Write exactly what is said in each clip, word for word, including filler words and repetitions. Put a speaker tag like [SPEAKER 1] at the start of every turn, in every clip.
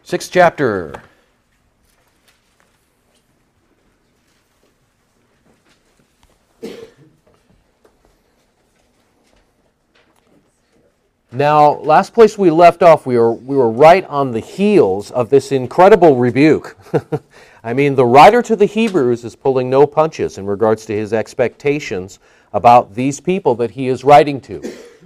[SPEAKER 1] Sixth chapter. Now, last place we left off, we were we were right on the heels of this incredible rebuke. I mean, the writer to the Hebrews is pulling no punches in regards to his expectations about these people that he is writing to.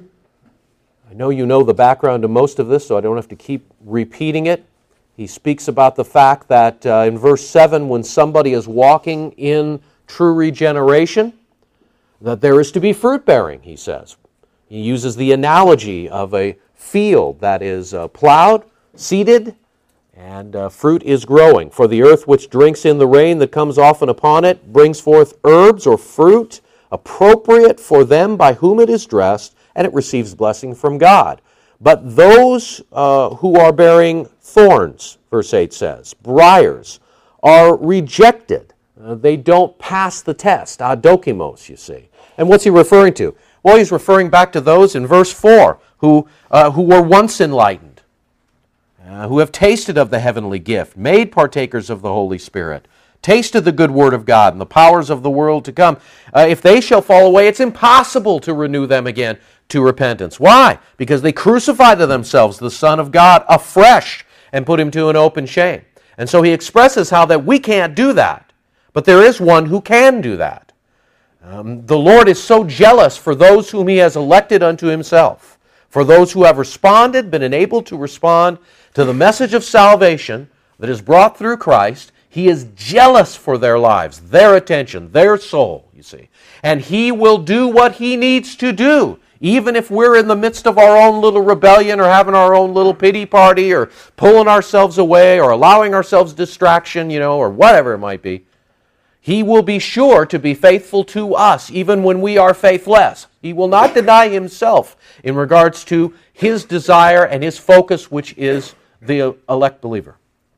[SPEAKER 1] I know you know the background to most of this, so I don't have to keep repeating it. He speaks about the fact that uh, in verse seven, when somebody is walking in true regeneration, that there is to be fruit bearing, he says. He uses the analogy of a field that is uh, plowed, seeded, and uh, fruit is growing. For the earth which drinks in the rain that comes often upon it brings forth herbs or fruit appropriate for them by whom it is dressed, and it receives blessing from God. But those uh, who are bearing thorns, verse eight says, briars, are rejected. Uh, they don't pass the test, adokimos, you see. And what's he referring to? Well, he's referring back to those in verse four who, uh, who were once enlightened, uh, who have tasted of the heavenly gift, made partakers of the Holy Spirit, tasted the good word of God and the powers of the world to come. Uh, if they shall fall away, it's impossible to renew them again to repentance. Why? Because they crucified to themselves the Son of God afresh and put him to an open shame. And so he expresses how that we can't do that, but there is one who can do that. Um, the Lord is so jealous for those whom he has elected unto himself, for those who have responded, been enabled to respond to the message of salvation that is brought through Christ. He is jealous for their lives, their attention, their soul, you see. And he will do what he needs to do, even if we're in the midst of our own little rebellion or having our own little pity party or pulling ourselves away or allowing ourselves distraction, you know, or whatever it might be. He will be sure to be faithful to us, even when we are faithless. He will not deny himself in regards to his desire and his focus, which is the elect believer.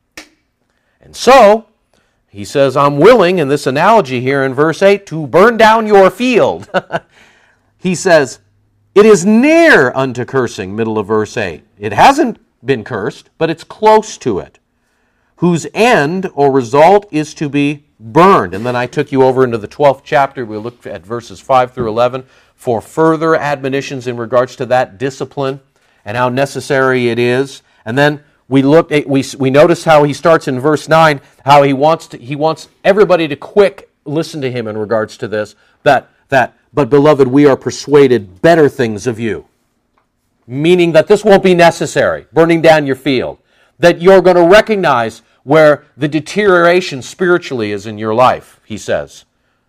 [SPEAKER 1] And so, he says, I'm willing, in this analogy here in verse eight, to burn down your field. He says, it is near unto cursing, middle of verse eight. It hasn't been cursed, but it's close to it, whose end or result is to be burned. And then I took you over into the twelfth chapter. We looked at verses five through eleven for further admonitions in regards to that discipline and how necessary it is. And then we looked at, we we noticed how he starts in verse nine, how he wants to, he wants everybody to quick listen to him in regards to this, that that but beloved, we are persuaded better things of you. Meaning that this won't be necessary, burning down your field. That you're going to recognize where the deterioration spiritually is in your life, he says.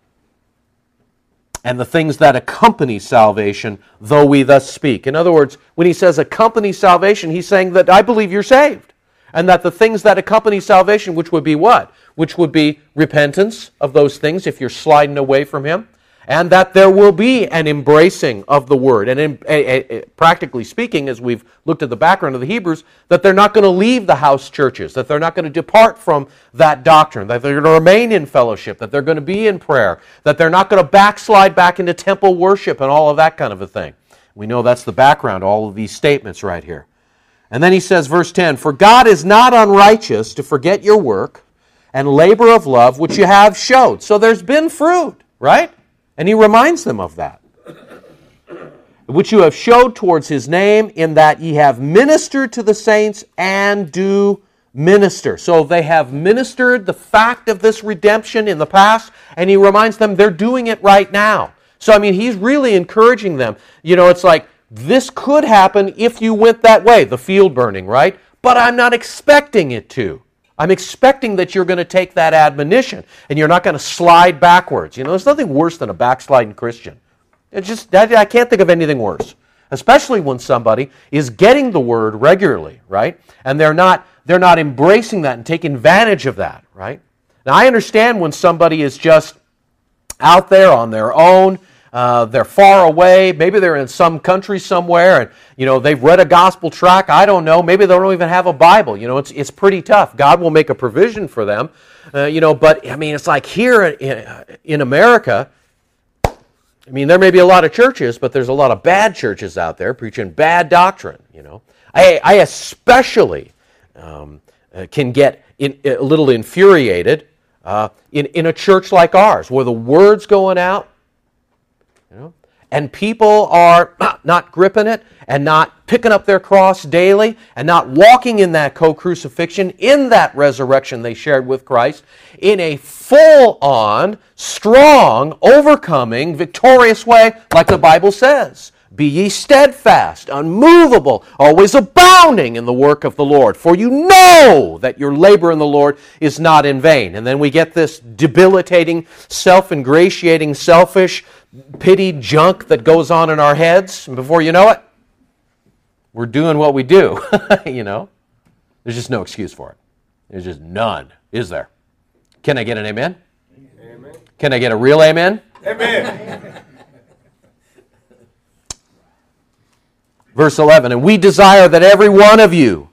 [SPEAKER 1] And the things that accompany salvation, though we thus speak. In other words, when he says accompany salvation, he's saying that I believe you're saved. And that the things that accompany salvation, which would be what? Which would be repentance of those things if you're sliding away from him. And that there will be an embracing of the word. And in, a, a, practically speaking, as we've looked at the background of the Hebrews, that they're not going to leave the house churches, that they're not going to depart from that doctrine, that they're going to remain in fellowship, that they're going to be in prayer, that they're not going to backslide back into temple worship and all of that kind of a thing. We know that's the background to all of these statements right here. And then he says, verse ten, for God is not unrighteous to forget your work and labor of love which you have showed. So there's been fruit, right? And he reminds them of that. Which you have showed towards his name, in that ye have ministered to the saints and do minister. So they have ministered the fact of this redemption in the past, and he reminds them they're doing it right now. So, I mean, he's really encouraging them. You know, it's like, this could happen if you went that way, the field burning, right? But I'm not expecting it to. I'm expecting that you're going to take that admonition and you're not going to slide backwards. You know, there's nothing worse than a backsliding Christian. It's just, I can't think of anything worse. Especially when somebody is getting the word regularly, right? And they're not, they're not embracing that and taking advantage of that, right? Now, I understand when somebody is just out there on their own, Uh, they're far away. Maybe they're in some country somewhere, and you know they've read a gospel tract. I don't know. Maybe they don't even have a Bible. You know, it's it's pretty tough. God will make a provision for them. Uh, you know, but I mean, it's like here in, in America. I mean, there may be a lot of churches, but there's a lot of bad churches out there preaching bad doctrine. You know, I I especially um, uh, can get in, a little infuriated uh, in, in a church like ours, where the word's going out, you know, and people are not gripping it and not picking up their cross daily and not walking in that co-crucifixion, in that resurrection they shared with Christ, in a full-on, strong, overcoming, victorious way, like the Bible says. Be ye steadfast, unmovable, always abounding in the work of the Lord, for you know that your labor in the Lord is not in vain. And then we get this debilitating, self-ingratiating, selfish, pity junk that goes on in our heads, and before you know it, we're doing what we do, you know. There's just no excuse for it. There's just none, is there? Can I get an amen? Amen. Can I get a real amen? Amen. Verse eleven, and we desire that every one of you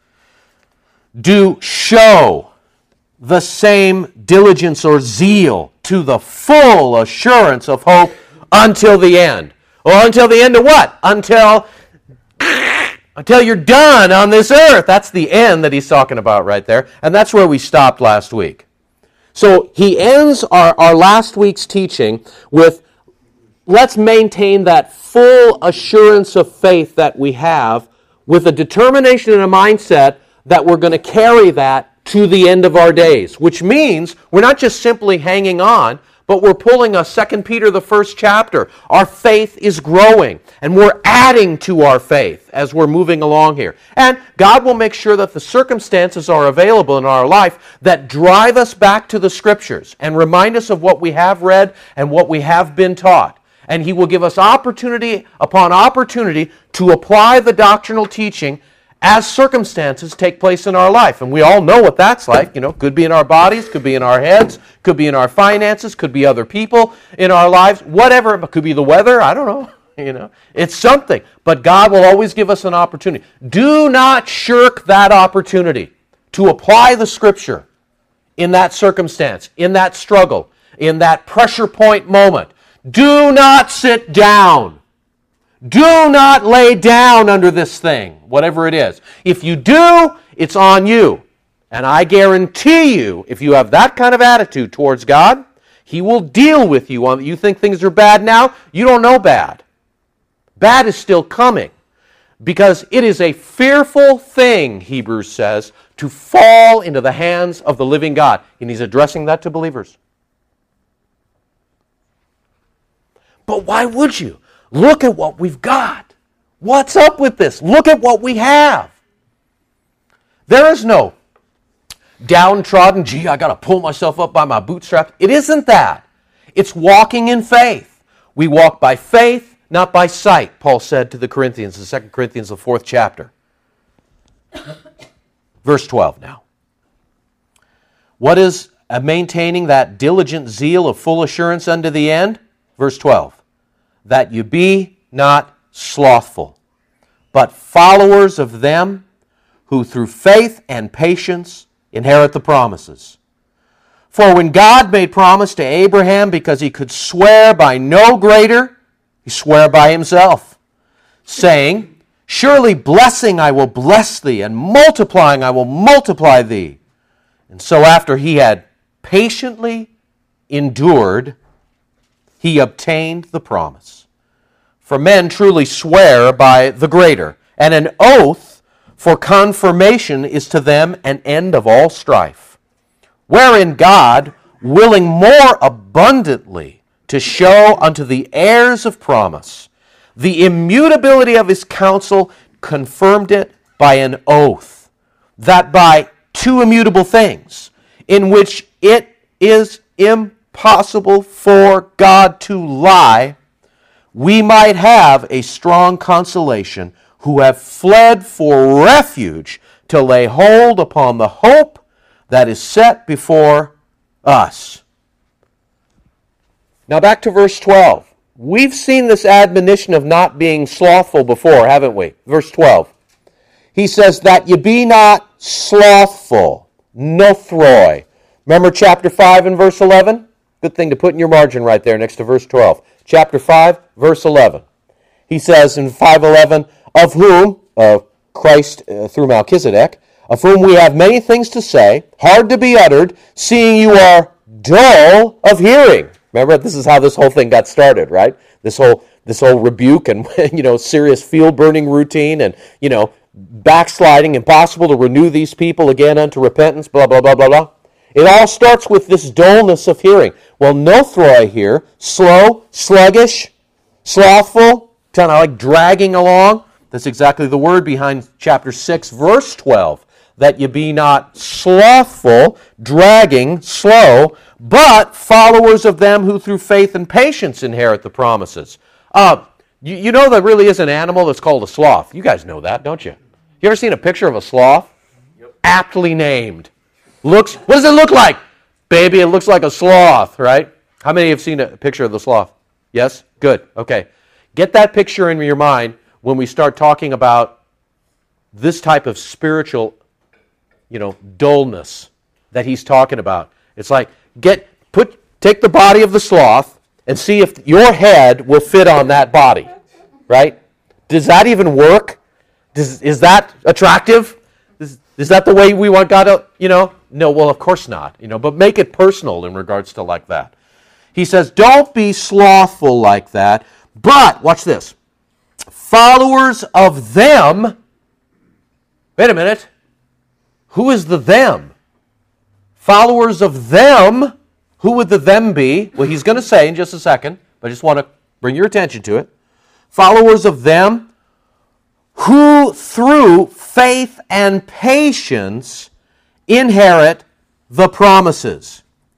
[SPEAKER 1] do show the same diligence or zeal to the full assurance of hope until the end. Well, until the end of what? Until, until you're done on this earth. That's the end that he's talking about right there. And that's where we stopped last week. So he ends our, our last week's teaching with, let's maintain that full assurance of faith that we have with a determination and a mindset that we're going to carry that to the end of our days, which means we're not just simply hanging on, but we're pulling a Second Peter, the first chapter. Our faith is growing, and we're adding to our faith as we're moving along here. And God will make sure that the circumstances are available in our life that drive us back to the Scriptures and remind us of what we have read and what we have been taught. And He will give us opportunity upon opportunity to apply the doctrinal teaching as circumstances take place in our life. And we all know what that's like. You know, could be in our bodies, could be in our heads, could be in our finances, could be other people in our lives, whatever. It could be the weather, I don't know. You know, it's something. But God will always give us an opportunity. Do not shirk that opportunity to apply the Scripture in that circumstance, in that struggle, in that pressure point moment. Do not sit down. Do not lay down under this thing, whatever it is. If you do, it's on you. And I guarantee you, if you have that kind of attitude towards God, He will deal with you on. You think things are bad now? You don't know bad. Bad is still coming. Because it is a fearful thing, Hebrews says, to fall into the hands of the living God. And He's addressing that to believers. But why would you? Look at what we've got. What's up with this? Look at what we have. There is no downtrodden, gee, I got to pull myself up by my bootstraps. It isn't that. It's walking in faith. We walk by faith, not by sight, Paul said to the Corinthians in Second Corinthians, the fourth chapter. Verse twelve now. What is maintaining that diligent zeal of full assurance unto the end? Verse twelve. That you be not slothful, but followers of them who through faith and patience inherit the promises. For when God made promise to Abraham, because he could swear by no greater, he swore by himself, saying, surely blessing I will bless thee, and multiplying I will multiply thee. And so after he had patiently endured, he obtained the promise. For men truly swear by the greater, and an oath for confirmation is to them an end of all strife, wherein God, willing more abundantly to show unto the heirs of promise the immutability of his counsel, confirmed it by an oath, that by two immutable things, in which it is impossible for God to lie, we might have a strong consolation, who have fled for refuge to lay hold upon the hope that is set before us. Now back to verse twelve. We've seen this admonition of not being slothful before, haven't we? Verse twelve. He says, that ye be not slothful, nothroi. Remember chapter five and verse eleven? Good thing to put in your margin right there next to verse twelve. Chapter five, verse eleven. He says in five eleven, of whom, uh, Christ uh, through Melchizedek, of whom we have many things to say, hard to be uttered, seeing you are dull of hearing. Remember, this is how this whole thing got started, right? This whole this whole rebuke and, you know, serious field-burning routine and, you know, backsliding, impossible to renew these people again unto repentance, blah, blah, blah, blah, blah. It all starts with this dullness of hearing. Well, nothroi here, slow, sluggish, slothful, kind of like dragging along. That's exactly the word behind chapter six, verse twelve. That you be not slothful, dragging, slow, but followers of them who through faith and patience inherit the promises. Uh, you, you know there really is an animal that's called a sloth. You guys know that, don't you? You ever seen a picture of a sloth? Yep. Aptly named. Looks. What does it look like? Baby, it looks like a sloth, right? How many have seen a picture of the sloth? Yes? Good. Okay. Get that picture in your mind when we start talking about this type of spiritual, you know, dullness that he's talking about. It's like, get put take the body of the sloth and see if your head will fit on that body, right? Does that even work? Does, is that attractive? Is, is that the way we want God to, you know? No, well, of course not, you know, but make it personal in regards to like that. He says, don't be slothful like that, but, watch this, followers of them. Wait a minute. Who is the them? Followers of them. Who would the them be? Well, he's going to say in just a second, but I just want to bring your attention to it. Followers of them who through faith and patience inherit the promises.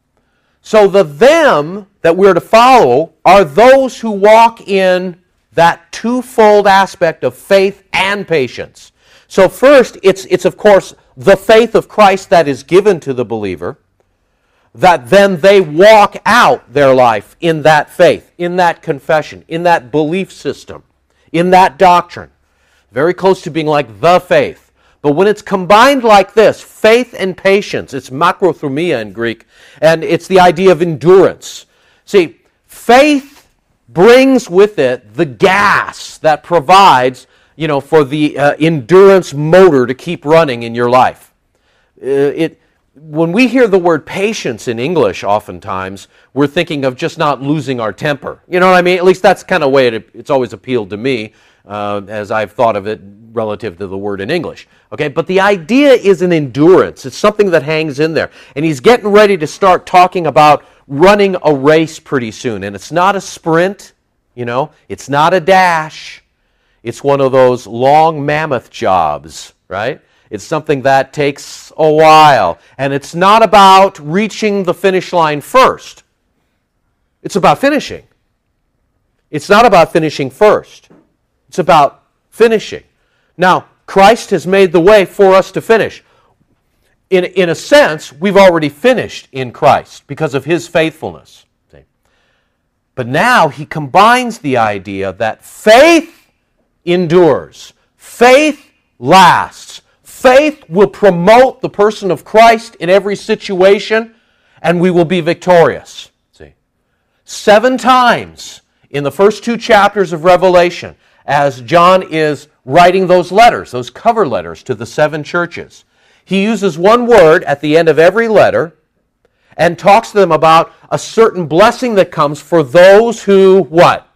[SPEAKER 1] So the them that we're to follow are those who walk in that twofold aspect of faith and patience. So first, it's, it's of course the faith of Christ that is given to the believer, that then they walk out their life in that faith, in that confession, in that belief system, in that doctrine. Very close to being like the faith. But when it's combined like this, faith and patience, it's makrothumia in Greek, and it's the idea of endurance. See, faith brings with it the gas that provides, you know, for the uh, endurance motor to keep running in your life. Uh, it when we hear the word patience in English, oftentimes we're thinking of just not losing our temper. You know what I mean? At least that's kind of the way it, it's always appealed to me uh, as I've thought of it relative to the word in English. Okay, but the idea is an endurance. It's something that hangs in there. And he's getting ready to start talking about running a race pretty soon. And it's not a sprint, you know, it's not a dash. It's one of those long mammoth jobs, right? It's something that takes a while. And it's not about reaching the finish line first. It's about finishing. It's not about finishing first. It's about finishing. Now, Christ has made the way for us to finish. In, in a sense, we've already finished in Christ because of His faithfulness. See? But now He combines the idea that faith endures. Faith lasts. Faith will promote the person of Christ in every situation, and we will be victorious. See? Seven times in the first two chapters of Revelation, as John is writing those letters, those cover letters to the seven churches, he uses one word at the end of every letter and talks to them about a certain blessing that comes for those who, what?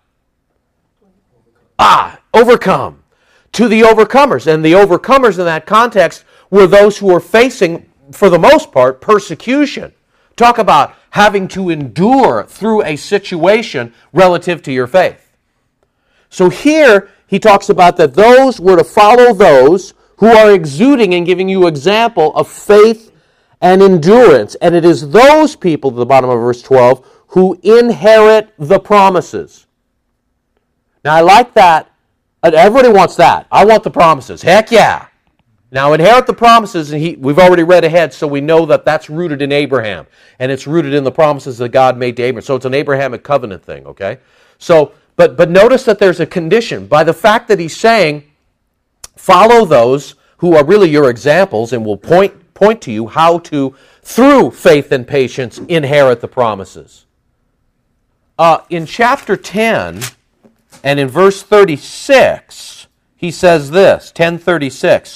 [SPEAKER 1] Ah, overcome. To the overcomers. And the overcomers in that context were those who were facing, for the most part, persecution. Talk about having to endure through a situation relative to your faith. So here he talks about that those were to follow those who are exuding and giving you example of faith and endurance. And it is those people, at the bottom of verse twelve, who inherit the promises. Now I like that. Everybody wants that. I want the promises. Heck yeah. Now inherit the promises, and he, we've already read ahead, so we know that that's rooted in Abraham. And it's rooted in the promises that God made to Abraham. So it's an Abrahamic covenant thing, okay? So, but, but notice that there's a condition. By the fact that he's saying, follow those who are really your examples and will point, point to you how to, through faith and patience, inherit the promises. Uh, in chapter ten... and in verse thirty-six, he says this, ten thirty-six,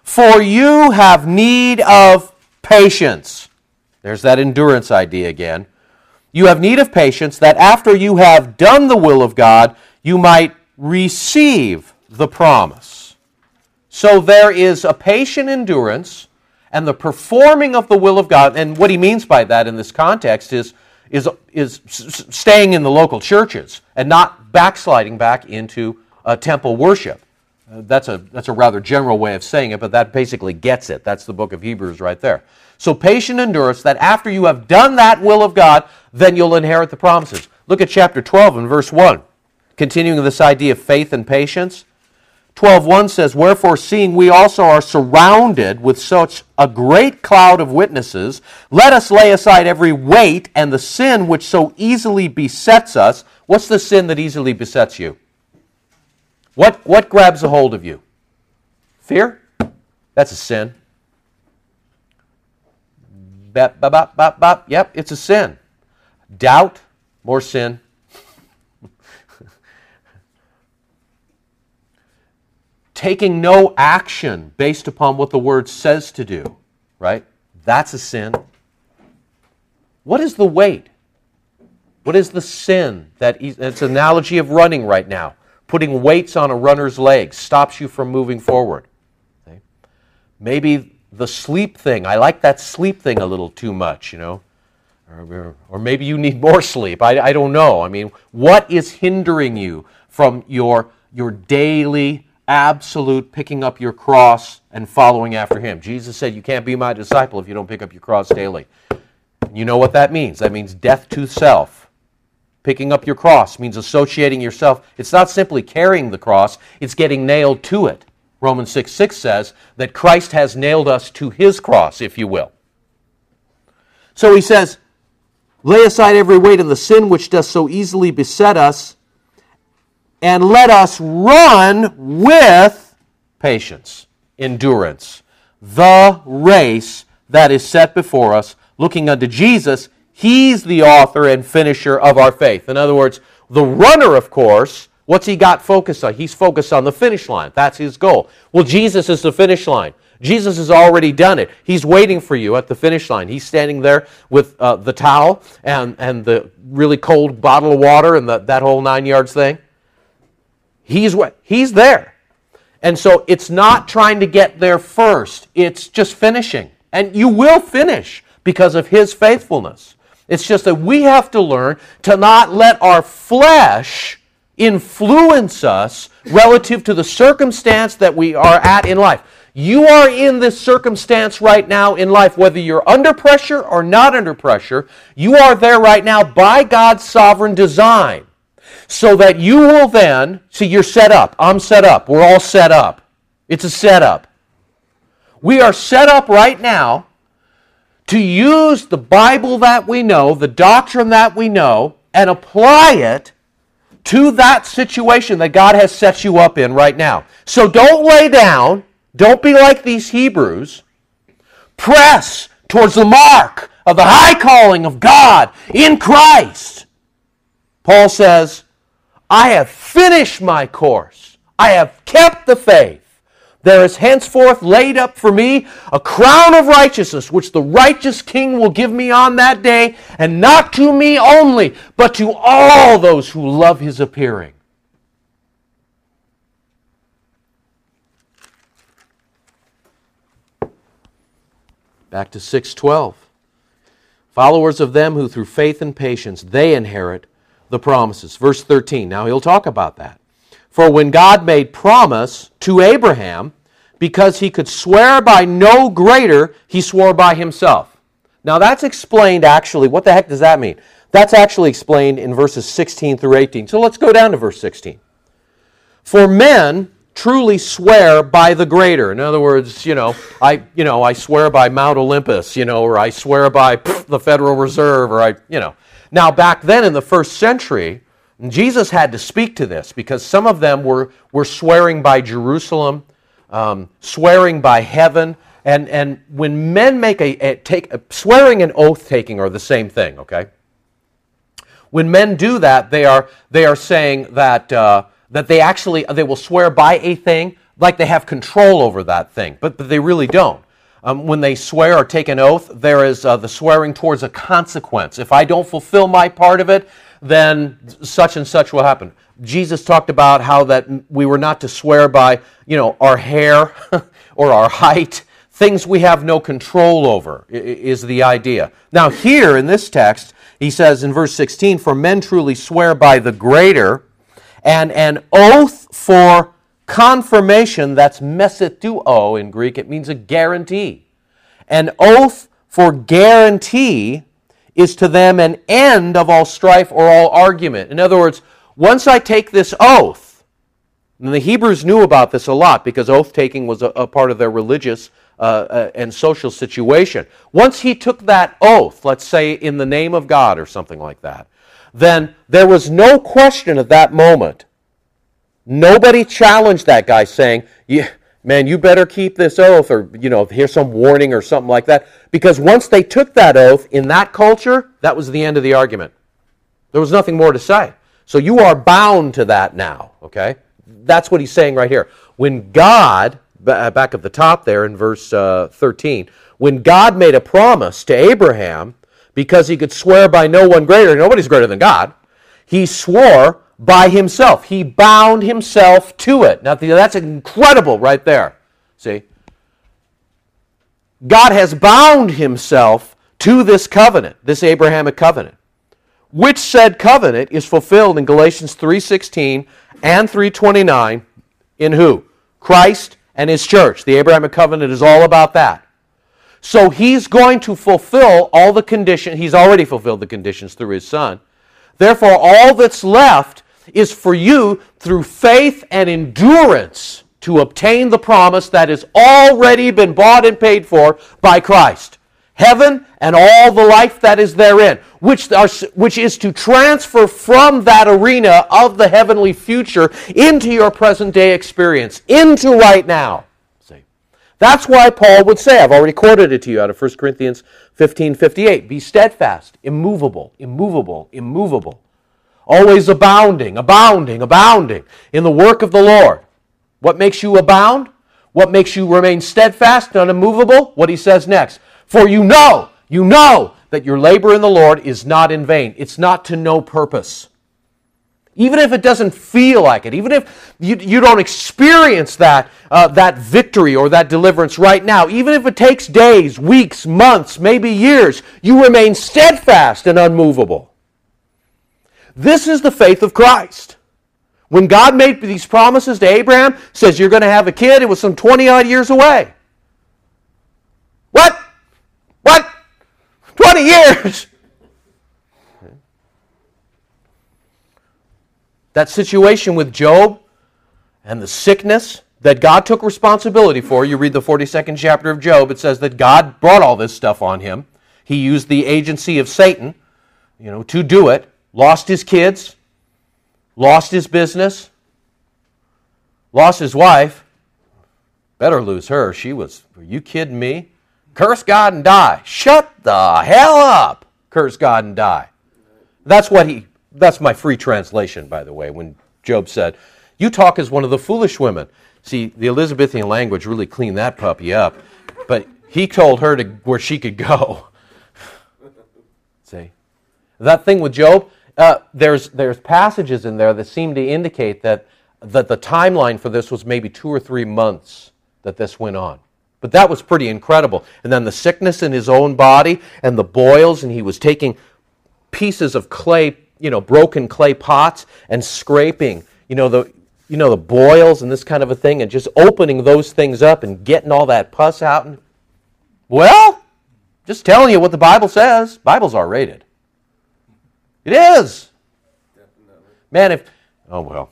[SPEAKER 1] For you have need of patience. There's that endurance idea again. You have need of patience, that after you have done the will of God, you might receive the promise. So there is a patient endurance and the performing of the will of God. And what he means by that in this context is, is, is staying in the local churches and not backsliding back into uh, temple worship. Uh, that's a, that's a rather general way of saying it, but that basically gets it. That's the book of Hebrews right there. So patient endurance, that after you have done that will of God, then you'll inherit the promises. Look at chapter twelve and verse one. Continuing this idea of faith and patience. twelve one says, Wherefore, seeing we also are surrounded with such a great cloud of witnesses, let us lay aside every weight and the sin which so easily besets us. What's the sin that easily besets you? What, what grabs a hold of you? Fear? That's a sin. Bap, bap, bap, bap, bap. Yep, it's a sin. Doubt, more sin. Taking no action based upon what the Word says to do, right? That's a sin. What is the weight? What is the sin? That it's an analogy of running right now. Putting weights on a runner's legs stops you from moving forward. Okay? Maybe the sleep thing. I like that sleep thing a little too much, you know. Or, or maybe you need more sleep. I, I don't know. I mean, what is hindering you from your, your daily, absolute picking up your cross and following after Him? Jesus said, you can't be my disciple if you don't pick up your cross daily. You know what that means. That means death to self. Picking up your cross means associating yourself. It's not simply carrying the cross, it's getting nailed to it. Romans six six says that Christ has nailed us to His cross, if you will. So he says, lay aside every weight and the sin which does so easily beset us, and let us run with patience, endurance, the race that is set before us, looking unto Jesus. He's the author and finisher of our faith. In other words, the runner, of course, what's he got focused on? He's focused on the finish line. That's his goal. Well, Jesus is the finish line. Jesus has already done it. He's waiting for you at the finish line. He's standing there with uh, the towel and, and the really cold bottle of water and the, that whole nine yards thing. He's, he's there. And so it's not trying to get there first. It's just finishing. And you will finish because of His faithfulness. It's just that we have to learn to not let our flesh influence us relative to the circumstance that we are at in life. You are in this circumstance right now in life, whether you're under pressure or not under pressure. You are there right now by God's sovereign design, so that you will then, see, you're set up. I'm set up. We're all set up. It's a setup. We are set up right now to use the Bible that we know, the doctrine that we know, and apply it to that situation that God has set you up in right now. So don't lay down. Don't be like these Hebrews. Press towards the mark of the high calling of God in Christ. Paul says, I have finished my course. I have kept the faith. There is henceforth laid up for me a crown of righteousness, which the righteous King will give me on that day, and not to me only, but to all those who love His appearing. Back to six twelve. Followers of them who through faith and patience they inherit the promises. Verse thirteen. Now he'll talk about that. For when God made promise to Abraham, because he could swear by no greater, he swore by himself. Now that's explained actually. What the heck does that mean? That's actually explained in verses sixteen through eighteen. So let's go down to verse sixteen. For men truly swear by the greater. In other words, you know, I, you know, I swear by Mount Olympus, you know, or I swear by pff, the Federal Reserve, or I, you know. Now back then in the first century, Jesus had to speak to this because some of them were, were swearing by Jerusalem, um, swearing by heaven, and, and when men make a, a take a, swearing and oath taking are the same thing. Okay, when men do that, they are they are saying that uh, that they actually, they will swear by a thing like they have control over that thing, but, but they really don't. Um, when they swear or take an oath, there is uh, the swearing towards a consequence. If I don't fulfill my part of it, then such and such will happen. Jesus talked about how that we were not to swear by, you know, our hair or our height, things we have no control over is the idea. Now here in this text, he says in verse sixteen, for men truly swear by the greater, and an oath for confirmation, that's mesetuo in Greek, it means a guarantee. An oath for guarantee is to them an end of all strife or all argument. In other words, once I take this oath, and the Hebrews knew about this a lot because oath-taking was a, a part of their religious uh, uh, and social situation. Once he took that oath, let's say in the name of God or something like that, then there was no question at that moment. Nobody challenged that guy saying, yeah, man, you better keep this oath, or, you know, here's some warning or something like that. Because once they took that oath in that culture, that was the end of the argument. There was nothing more to say. So you are bound to that now, okay? That's what he's saying right here. When God, back at the top there in verse uh, thirteen, when God made a promise to Abraham, because he could swear by no one greater, nobody's greater than God, he swore by himself. He bound himself to it. Now, that's incredible right there. See? God has bound himself to this covenant, this Abrahamic covenant, which said covenant is fulfilled in Galatians three sixteen and three twenty-nine in who? Christ and his church. The Abrahamic covenant is all about that. So he's going to fulfill all the conditions. He's already fulfilled the conditions through his Son. Therefore, all that's left is for you, through faith and endurance, to obtain the promise that has already been bought and paid for by Christ. Heaven and all the life that is therein, which, are, which is to transfer from that arena of the heavenly future into your present-day experience, into right now. See, that's why Paul would say, I've already quoted it to you out of First Corinthians fifteen fifty-eight, be steadfast, immovable, immovable, immovable, always abounding, abounding, abounding in the work of the Lord. What makes you abound? What makes you remain steadfast and immovable? What he says next. For you know, you know that your labor in the Lord is not in vain. It's not to no purpose. Even if it doesn't feel like it, even if you, you don't experience that, uh, that victory or that deliverance right now, even if it takes days, weeks, months, maybe years, you remain steadfast and unmovable. This is the faith of Christ. When God made these promises to Abraham, says you're going to have a kid, it was some twenty-odd years away. What? What? twenty years? That situation with Job and the sickness that God took responsibility for, you read the forty-second chapter of Job, it says that God brought all this stuff on him. He used the agency of Satan, you know, to do it. Lost his kids, lost his business, lost his wife. Better lose her. She was, are you kidding me? Curse God and die. Shut the hell up. Curse God and die. That's what he, that's my free translation, by the way, when Job said, you talk as one of the foolish women. See, the Elizabethan language really cleaned that puppy up. But he told her to where she could go. See? That thing with Job, uh, there's there's passages in there that seem to indicate that, that the timeline for this was maybe two or three months that this went on. But that was pretty incredible. And then the sickness in his own body and the boils, and he was taking pieces of clay, you know, broken clay pots and scraping, you know, the you know the boils and this kind of a thing, and just opening those things up and getting all that pus out. And, well, just telling you what the Bible says. Bible's R-rated. It is. Definitely. Man, if... Oh, well.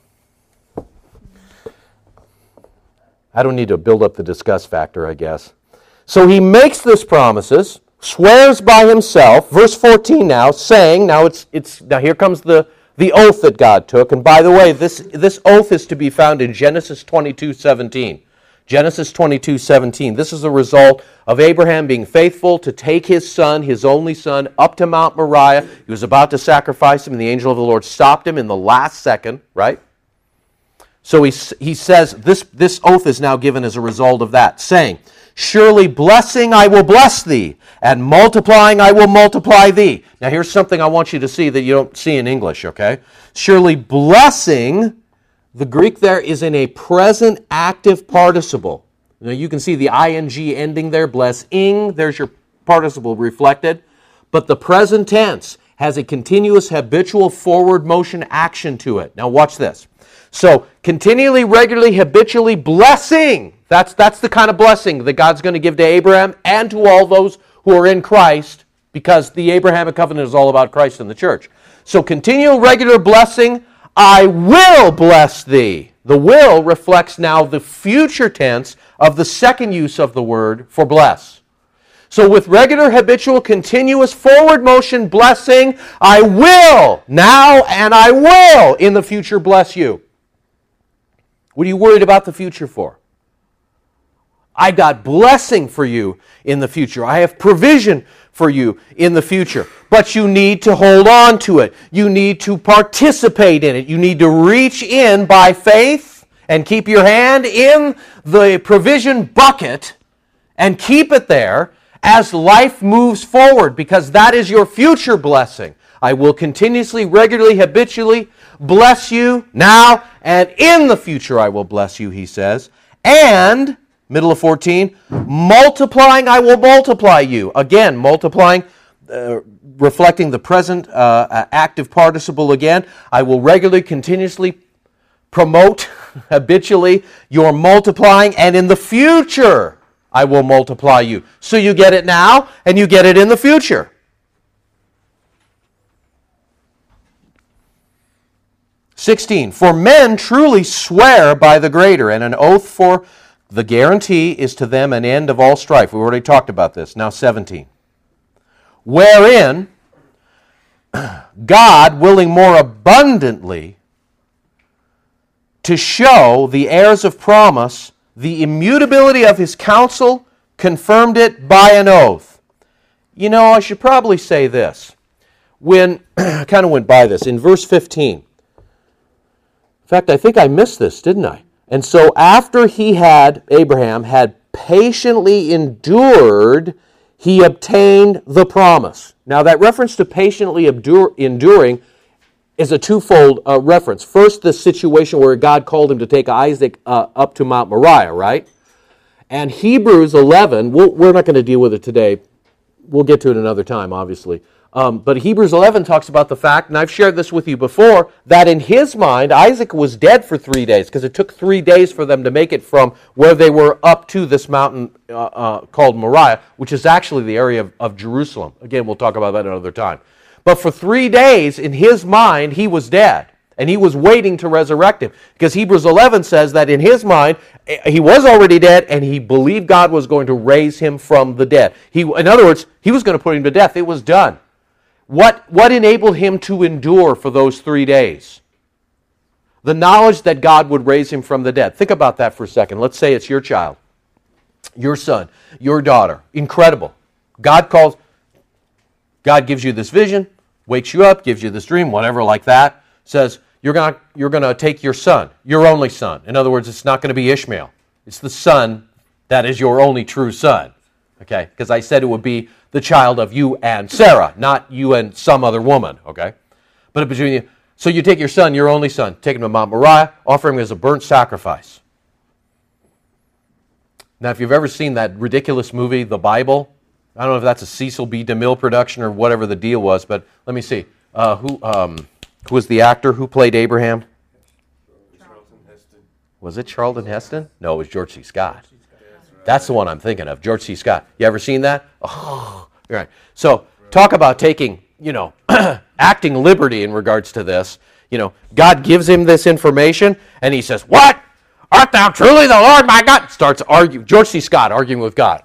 [SPEAKER 1] I don't need to build up the disgust factor, I guess. So he makes this promises, swears by himself, verse fourteen now, saying, now it's it's now here comes the, the oath that God took. And by the way, this, this oath is to be found in Genesis twenty-two seventeen. Genesis twenty-two seventeen. This is the result of Abraham being faithful to take his son, his only son, up to Mount Moriah. He was about to sacrifice him, and the angel of the Lord stopped him in the last second, right? So he, he says, this, this oath is now given as a result of that, saying, surely blessing I will bless thee, and multiplying I will multiply thee. Now here's something I want you to see that you don't see in English, okay? Surely blessing, the Greek there is in a present active participle. Now you can see the ing ending there, blessing, there's your participle reflected. But the present tense has a continuous habitual forward motion action to it. Now watch this. So continually, regularly, habitually blessing. That's, that's the kind of blessing that God's going to give to Abraham and to all those who are in Christ, because the Abrahamic covenant is all about Christ and the church. So continual, regular blessing, I will bless thee. The will reflects now the future tense of the second use of the word for bless. So with regular, habitual, continuous forward motion blessing, I will now and I will in the future bless you. What are you worried about the future for? I got blessing for you in the future. I have provision for you in the future. But you need to hold on to it. You need to participate in it. You need to reach in by faith and keep your hand in the provision bucket and keep it there as life moves forward, because that is your future blessing. I will continuously, regularly, habitually bless you now, and in the future I will bless you, he says. And, middle of fourteen, multiplying I will multiply you. Again, multiplying, uh, reflecting the present uh, active participle again. I will regularly, continuously promote, habitually, your multiplying, and in the future I will multiply you. So you get it now, and you get it in the future. sixteen, for men truly swear by the greater, and an oath for the guarantee is to them an end of all strife. We already talked about this. Now seventeen. Wherein God, willing more abundantly to show the heirs of promise the immutability of his counsel, confirmed it by an oath. You know, I should probably say this. When, I kind of went by this, in verse fifteen. In fact, I think I missed this, didn't I? And so after he had, Abraham had patiently endured, he obtained the promise. Now that reference to patiently endure, enduring is a twofold uh, reference. First, the situation where God called him to take Isaac uh, up to Mount Moriah, right? And Hebrews eleven, we'll, we're not going to deal with it today. We'll get to it another time, obviously. Um, but Hebrews eleven talks about the fact, and I've shared this with you before, that in his mind, Isaac was dead for three days, because it took three days for them to make it from where they were up to this mountain uh, uh, called Moriah, which is actually the area of, of Jerusalem. Again, we'll talk about that another time. But for three days, in his mind, he was dead. And he was waiting to resurrect him. Because Hebrews eleven says that in his mind, he was already dead, and he believed God was going to raise him from the dead. He, in other words, he was going to put him to death. It was done. What, what enabled him to endure for those three days? The knowledge that God would raise him from the dead. Think about that for a second. Let's say it's your child, your son, your daughter. Incredible. God calls, God gives you this vision, wakes you up, gives you this dream, whatever like that, says, you're going you're going to take your son, your only son. In other words, it's not going to be Ishmael. It's the son that is your only true son. Okay? Because I said it would be the child of you and Sarah, not you and some other woman. Okay? But between you, so you take your son, your only son, take him to Mount Moriah, offer him as a burnt sacrifice. Now, if you've ever seen that ridiculous movie, The Bible, I don't know if that's a Cecil B. DeMille production or whatever the deal was, but let me see. Uh, who um, who was the actor who played Abraham?
[SPEAKER 2] Charlton Heston.
[SPEAKER 1] Was it Charlton Heston? No, it was George C. Scott. That's the one I'm thinking of, George C. Scott. You ever seen that? Oh, right. So talk about taking, you know, acting liberty in regards to this. You know, God gives him this information, and he says, "What? Art thou truly the Lord my God?" Starts arguing. George C. Scott arguing with God.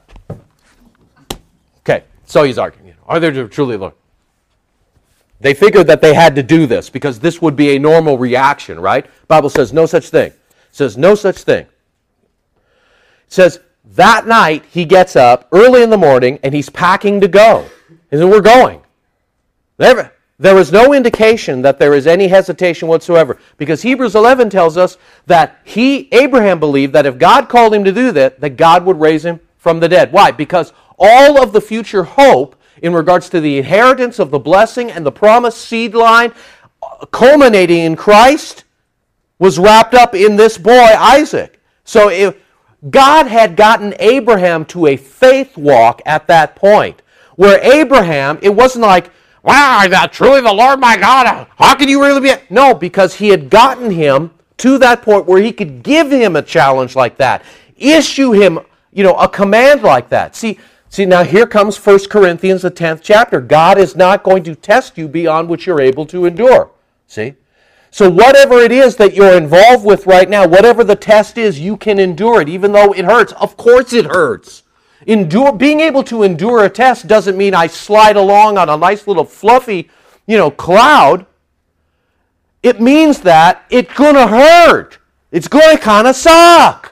[SPEAKER 1] Okay, so he's arguing. You know, are there truly the Lord? They figured that they had to do this because this would be a normal reaction, right? The Bible says no such thing. It says no such thing. It says that night he gets up early in the morning and he's packing to go. He said, "We're going." Never. There is no indication that there is any hesitation whatsoever, because Hebrews eleven tells us that he, Abraham, believed that if God called him to do that, that God would raise him from the dead. Why? Because all of the future hope in regards to the inheritance of the blessing and the promised seed line culminating in Christ was wrapped up in this boy, Isaac. So if God had gotten Abraham to a faith walk at that point, where Abraham, it wasn't like, wow, is that truly the Lord my God? How can you really be? No, because he had gotten him to that point where he could give him a challenge like that, issue him, you know, a command like that. See, see now here comes First Corinthians, the tenth chapter. God is not going to test you beyond what you're able to endure. See? So whatever it is that you're involved with right now, whatever the test is, you can endure it, even though it hurts. Of course it hurts. Endure, being able to endure a test doesn't mean I slide along on a nice little fluffy, you know, cloud. It means that it's going to hurt. It's going to kind of suck.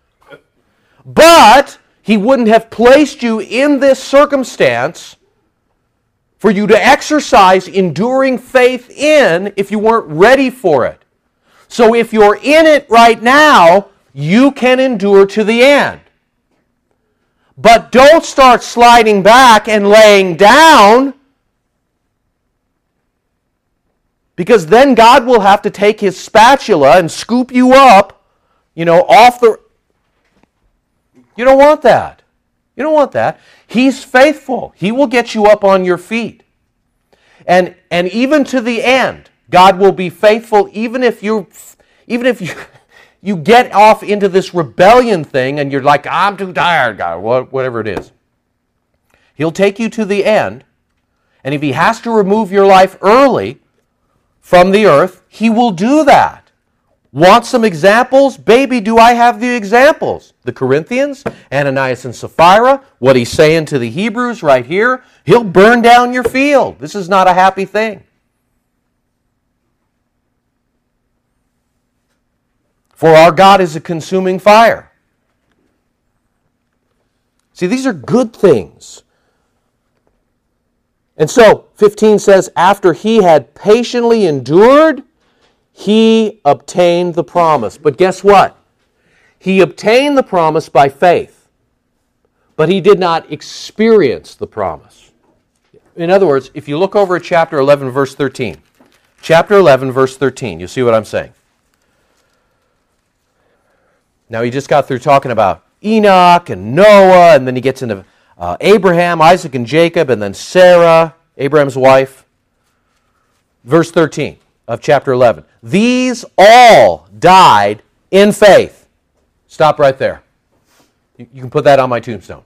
[SPEAKER 1] But he wouldn't have placed you in this circumstance for you to exercise enduring faith in if you weren't ready for it. So if you're in it right now, you can endure to the end. But don't start sliding back and laying down, because then God will have to take his spatula and scoop you up, you know, off the... You don't want that. You don't want that. He's faithful. He will get you up on your feet. And and even to the end, God will be faithful even if you even if you you get off into this rebellion thing and you're like, I'm too tired, God, whatever it is. He'll take you to the end, and if he has to remove your life early from the earth, he will do that. Want some examples? Baby, do I have the examples. The Corinthians, Ananias and Sapphira, what he's saying to the Hebrews right here, he'll burn down your field. This is not a happy thing. For our God is a consuming fire. See, these are good things. And so, fifteen says, after he had patiently endured, he obtained the promise. But guess what? He obtained the promise by faith, but he did not experience the promise. In other words, if you look over at chapter eleven, verse thirteen, chapter eleven, verse thirteen, you see what I'm saying? Now, he just got through talking about Enoch and Noah, and then he gets into uh, Abraham, Isaac, and Jacob, and then Sarah, Abraham's wife. Verse thirteen of chapter eleven. These all died in faith. Stop right there. You, you can put that on my tombstone.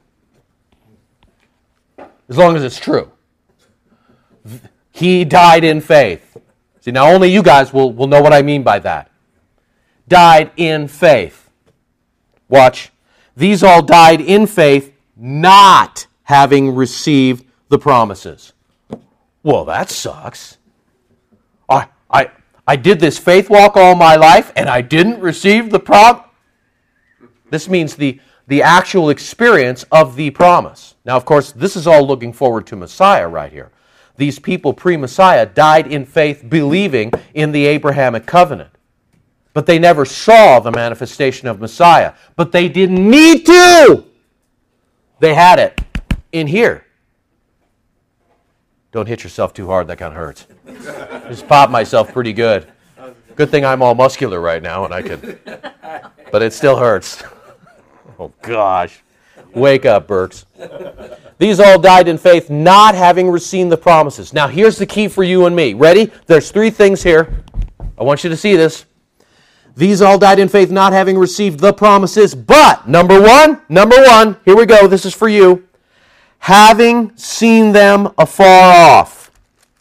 [SPEAKER 1] As long as it's true. He died in faith. See, now only you guys will, will know what I mean by that. Died in faith. Watch. These all died in faith, not having received the promises. Well, that sucks. I, I, I did this faith walk all my life, and I didn't receive the prom. This means the, the actual experience of the promise. Now, of course, this is all looking forward to Messiah right here. These people pre-Messiah died in faith, believing in the Abrahamic covenant. But they never saw the manifestation of Messiah. But they didn't need to. They had it in here. Don't hit yourself too hard, that kind of hurts. Just popped myself pretty good. Good thing I'm all muscular right now and I could, but it still hurts. Oh gosh. Wake up, Burks. These all died in faith, not having received the promises. Now here's the key for you and me. Ready? There's three things here. I want you to see this. These all died in faith, not having received the promises, but, number one, number one, here we go, this is for you, having seen them afar off.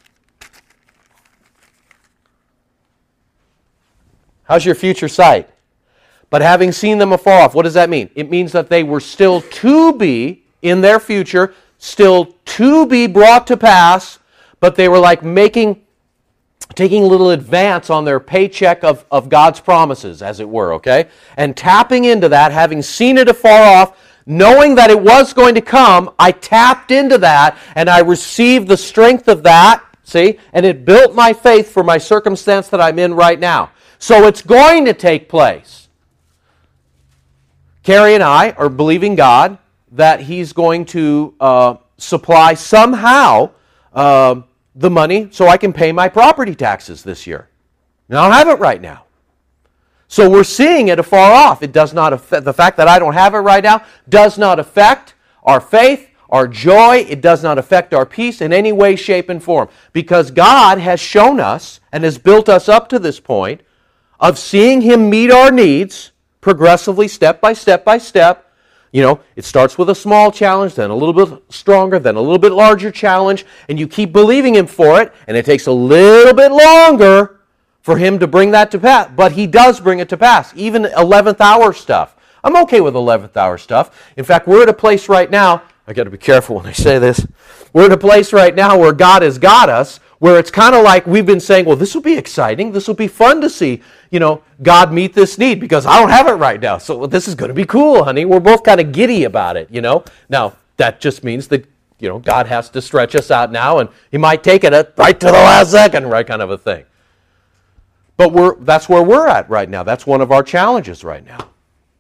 [SPEAKER 1] How's your future sight? But having seen them afar off, what does that mean? It means that they were still to be, in their future, still to be brought to pass, but they were like making... taking a little advance on their paycheck of, of God's promises, as it were, okay? And tapping into that, having seen it afar off, knowing that it was going to come, I tapped into that, and I received the strength of that See? And it built my faith for my circumstance that I'm in right now. So it's going to take place. Carrie and I are believing God that He's going to uh, supply somehow uh, the money so I can pay my property taxes this year. And I don't have it right now. So we're seeing it afar off. It does not affect, the fact that I don't have it right now does not affect our faith, our joy. It does not affect our peace in any way, shape, and form. Because God has shown us and has built us up to this point of seeing Him meet our needs progressively, step by step by step. You know, it starts with a small challenge, then a little bit stronger, then a little bit larger challenge, and you keep believing Him for it, and it takes a little bit longer for Him to bring that to pass. But He does bring it to pass, even eleventh hour stuff. I'm okay with eleventh hour stuff. In fact, we're at a place right now, I got to be careful when I say this, we're at a place right now where God has got us, where it's kind of like we've been saying, well, this will be exciting, this will be fun to see, you know, God meet this need, because I don't have it right now, so this is going to be cool, honey. We're both kind of giddy about it, you know. Now, that just means that, you know, God has to stretch us out now, and He might take it at right to the last second, right, kind of a thing. But we're that's where we're at right now. That's one of our challenges right now.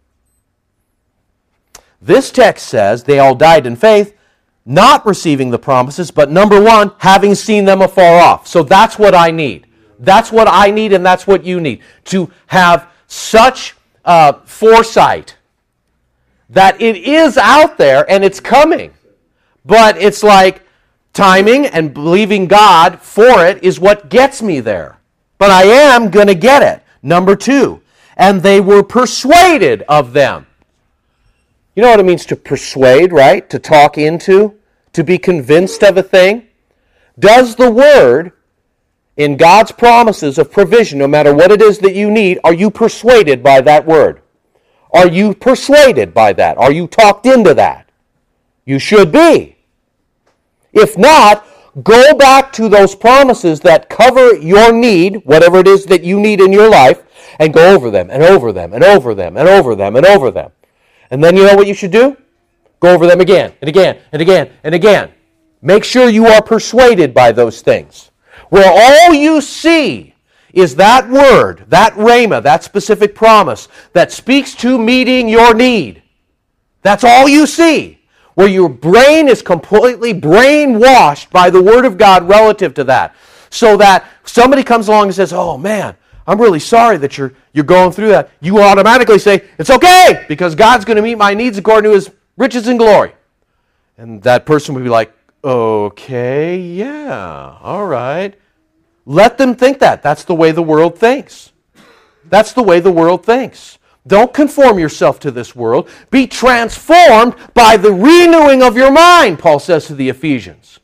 [SPEAKER 1] This text says they all died in faith, not receiving the promises, but number one, having seen them afar off. So that's what I need. That's what I need, and that's what you need. To have such uh, foresight that it is out there and it's coming. But it's like timing and believing God for it is what gets me there. But I am going to get it. Number two, and they were persuaded of them. You know what it means to persuade, right? To talk into, to be convinced of a thing. Does the Word, in God's promises of provision, no matter what it is that you need, are you persuaded by that Word? Are you persuaded by that? Are you talked into that? You should be. If not, go back to those promises that cover your need, whatever it is that you need in your life, and go over them, and over them, and over them, and over them, and over them. And then you know what you should do? Go over them again, and again, and again, and again. Make sure you are persuaded by those things. Where all you see is that word, that rhema, that specific promise that speaks to meeting your need. That's all you see. Where your brain is completely brainwashed by the Word of God relative to that. So that somebody comes along and says, oh man, I'm really sorry that you're you're going through that. You automatically say, it's okay, because God's going to meet my needs according to His riches and glory. And that person would be like, okay, yeah, all right. Let them think that. That's the way the world thinks. That's the way the world thinks. Don't conform yourself to this world. Be transformed by the renewing of your mind, Paul says to the Ephesians.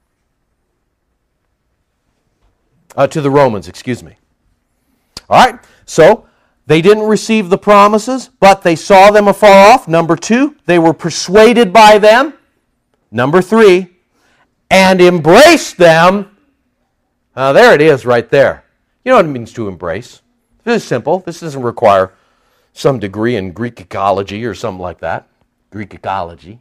[SPEAKER 1] Uh, to the Romans, excuse me. All right, so they didn't receive the promises, but they saw them afar off. Number two, they were persuaded by them. Number three, and embraced them. Uh, there it is right there. You know what it means to embrace. This is simple. This doesn't require some degree in Greek ecology or something like that. Greek ecology.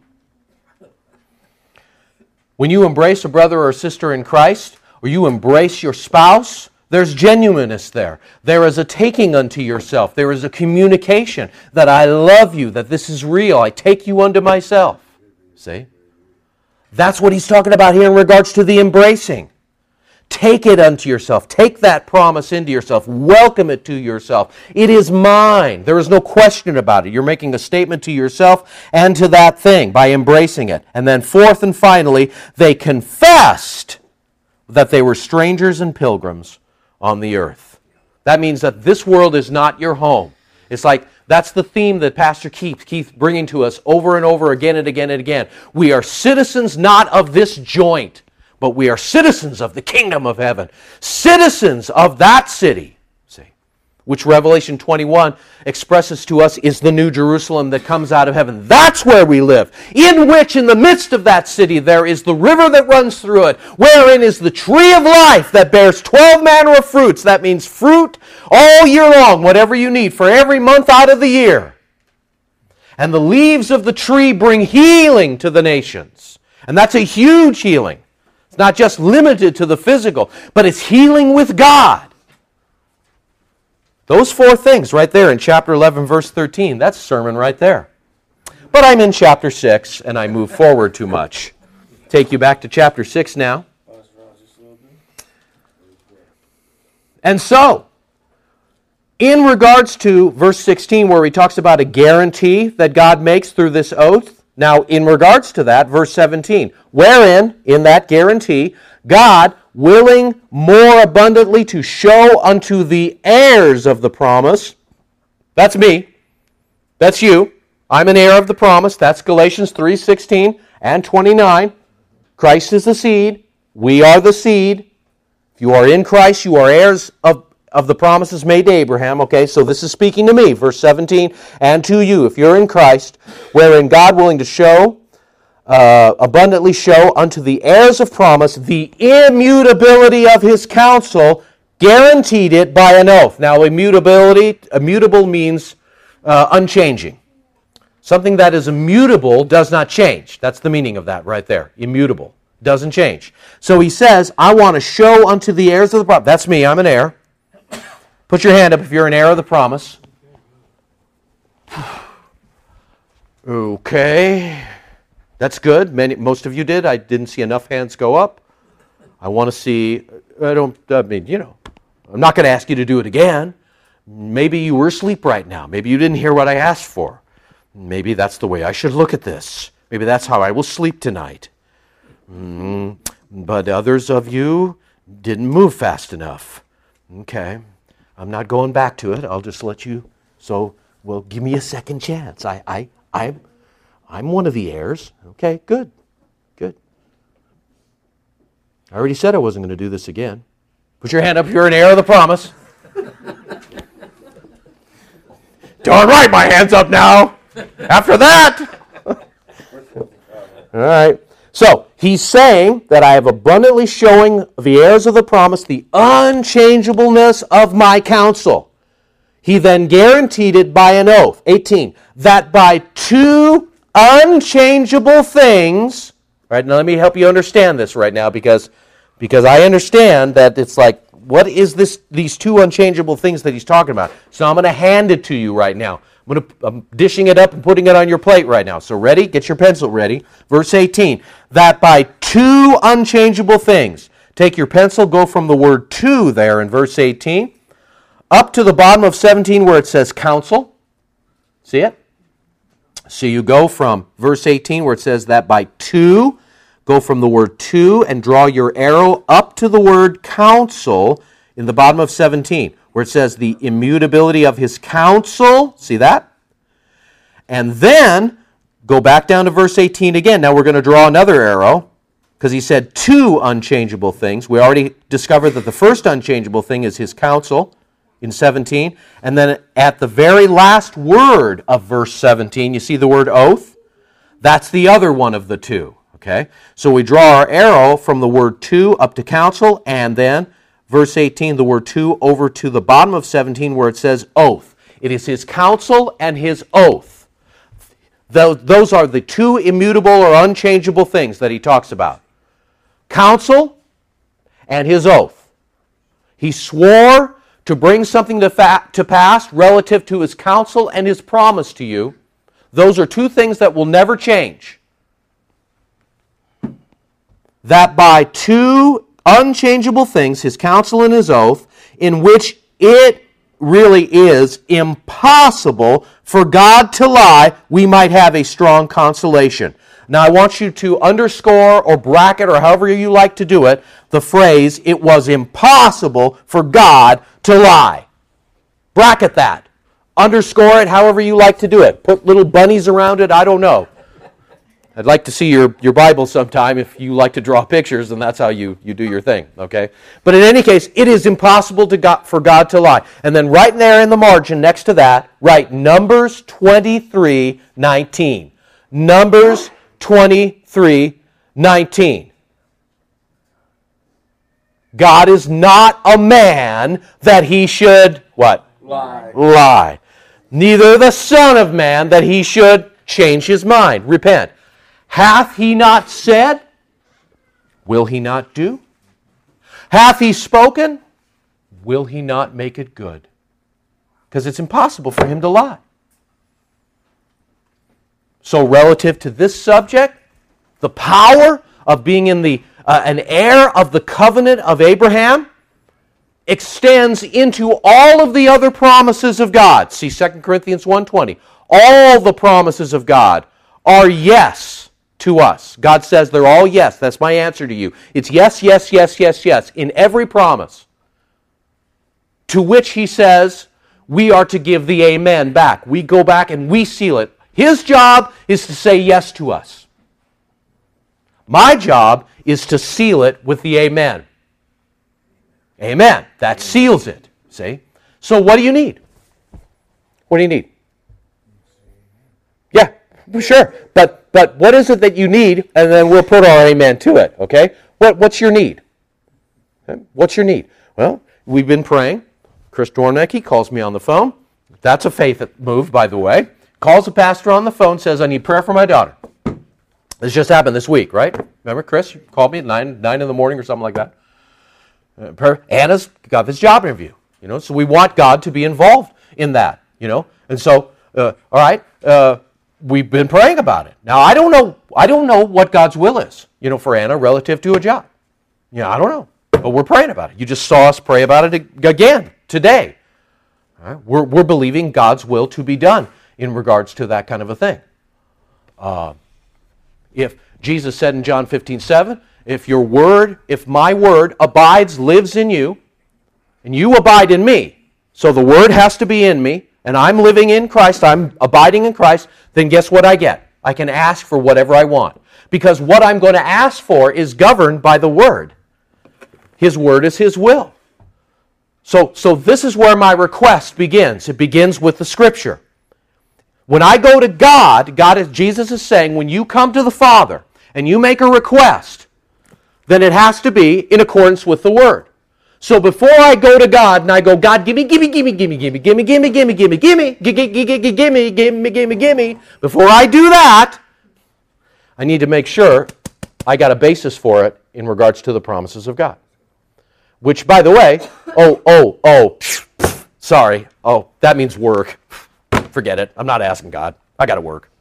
[SPEAKER 1] When you embrace a brother or a sister in Christ, or you embrace your spouse, there's genuineness there. There is a taking unto yourself. There is a communication that I love you, that this is real. I take you unto myself. See? That's what he's talking about here in regards to the embracing. Take it unto yourself. Take that promise into yourself. Welcome it to yourself. It is mine. There is no question about it. You're making a statement to yourself and to that thing by embracing it. And then fourth and finally, they confessed that they were strangers and pilgrims on the earth. That means that this world is not your home. It's like, that's the theme that Pastor Keith keeps bringing to us over and over again and again and again. We are citizens not of this joint, but we are citizens of the kingdom of heaven. Citizens of that city, see, which Revelation twenty-one expresses to us is the new Jerusalem that comes out of heaven. That's where we live, in which in the midst of that city there is the river that runs through it, wherein is the tree of life that bears twelve manner of fruits. That means fruit all year long, whatever you need for every month out of the year. And the leaves of the tree bring healing to the nations. And that's a huge healing. It's not just limited to the physical, but it's healing with God. Those four things right there in chapter eleven, verse thirteen, that's a sermon right there. But I'm in chapter six, and I move forward too much. Take you back to chapter six now. And so, in regards to verse sixteen, where he talks about a guarantee that God makes through this oath, now in regards to that, verse seventeen, wherein, in that guarantee, God, willing more abundantly to show unto the heirs of the promise, that's me, that's you, I'm an heir of the promise, that's Galatians three sixteen and twenty-nine, Christ is the seed, we are the seed, if you are in Christ, you are heirs of of the promises made to Abraham, okay, so this is speaking to me, verse seventeen, and to you, if you're in Christ, wherein God willing to show, uh, abundantly show unto the heirs of promise the immutability of his counsel, guaranteed it by an oath. Now, immutability, immutable means uh, unchanging. Something that is immutable does not change. That's the meaning of that right there, immutable, doesn't change. So he says, I want to show unto the heirs of the promise, that's me, I'm an heir. Put your hand up if you're an heir of the promise. Okay. That's good. Many, most of you did. I didn't see enough hands go up. I want to see, I don't, I mean, you know, I'm not going to ask you to do it again. Maybe you were asleep right now. Maybe you didn't hear what I asked for. Maybe that's the way I should look at this. Maybe that's how I will sleep tonight. Mm, but others of you didn't move fast enough. Okay. I'm not going back to it. I'll just let you. So, well, give me a second chance. I, I, I'm, I'm one of the heirs. Okay, good, good. I already said I wasn't going to do this again. Put your hand up if you're an heir of the promise. Darn right, my hand's up now. After that. All right. So, he's saying that I have abundantly showing the heirs of the promise the unchangeableness of my counsel. He then guaranteed it by an oath, eighteen, that by two unchangeable things, right, now let me help you understand this right now because, because I understand that it's like, what is this? These two unchangeable things that he's talking about? So I'm going to hand it to you right now. I'm, going to, I'm dishing it up and putting it on your plate right now. So ready? Get your pencil ready. Verse eighteen. That by two unchangeable things. Take your pencil, go from the word to there in verse eighteen, up to the bottom of seventeen where it says counsel. See it? So you go from verse eighteen where it says that by two, go from the word to and draw your arrow up to the word counsel in the bottom of seventeen, where it says the immutability of his counsel. See that? And then go back down to verse eighteen again. Now we're going to draw another arrow because he said two unchangeable things. We already discovered that the first unchangeable thing is his counsel in seventeen. And then at the very last word of verse seventeen, you see the word oath? That's the other one of the two. Okay? So we draw our arrow from the word to up to counsel, and then verse eighteen, the word to over to the bottom of seventeen where it says oath. It is his counsel and his oath. Those are the two immutable or unchangeable things that he talks about. Counsel and his oath. He swore to bring something to, fa- to pass relative to his counsel and his promise to you. Those are two things that will never change. That by two unchangeable things, his counsel and his oath, in which it really is impossible for God to lie, we might have a strong consolation. Now I want you to underscore or bracket, or however you like to do it, the phrase, it was impossible for God to lie. Bracket that. Underscore it however you like to do it. Put little bunnies around it, I don't know. I'd like to see your, your Bible sometime. If you like to draw pictures, and that's how you, you do your thing, okay? But in any case, it is impossible to God, for God to lie. And then right there in the margin next to that, write Numbers twenty-three nineteen. Numbers twenty-three nineteen. God is not a man that he should, what?
[SPEAKER 2] Lie.
[SPEAKER 1] Lie. Neither the Son of Man that he should change his mind. Repent. Hath he not said? Will he not do? Hath he spoken? Will he not make it good? Because it's impossible for him to lie. So relative to this subject, the power of being in the uh, an heir of the covenant of Abraham extends into all of the other promises of God. See Second Corinthians one twenty. All the promises of God are yes to us. God says they're all yes. That's my answer to you. It's yes, yes, yes, yes, yes in every promise. To which he says we are to give the amen back. We go back and we seal it. His job is to say yes to us. My job is to seal it with the amen. Amen. That seals it. See? So what do you need? What do you need? Yeah, sure. But but what is it that you need? And then we'll put our amen to it. Okay? What what's your need? Okay? What's your need? Well, we've been praying. Chris Dornecke calls me on the phone. That's a faith move, by the way. Calls the pastor on the phone, says, I need prayer for my daughter. This just happened this week, right? Remember, Chris, you called me at nine, nine in the morning or something like that. Uh, prayer. Anna's got this job interview, you know, so we want God to be involved in that, you know. And so, uh, all right, uh, we've been praying about it. Now, I don't know, I don't know what God's will is, you know, for Anna relative to a job. You know, I don't know, but we're praying about it. You just saw us pray about it again today. All right? We're we're believing God's will to be done in regards to that kind of a thing. Uh, if Jesus said in John fifteen seven, if your word, if my word abides, lives in you, and you abide in me, so the word has to be in me, and I'm living in Christ, I'm abiding in Christ, then guess what I get? I can ask for whatever I want. Because what I'm going to ask for is governed by the word. His word is his will. So, so this is where my request begins. It begins with the Scripture. When I go to God, God is, Jesus is saying, when you come to the Father and you make a request, then it has to be in accordance with the Word. So before I go to God and I go, God, gimme, gimme, gimme, gimme, gimme, gimme, gimme, gimme, gimme, gimme, gimme, gimme, gimme, gimme, gimme, before I do that, I need to make sure I got a basis for it in regards to the promises of God. Which, by the way, oh, oh, oh, sorry, oh, that means work. Forget it. I'm not asking God. I got to work.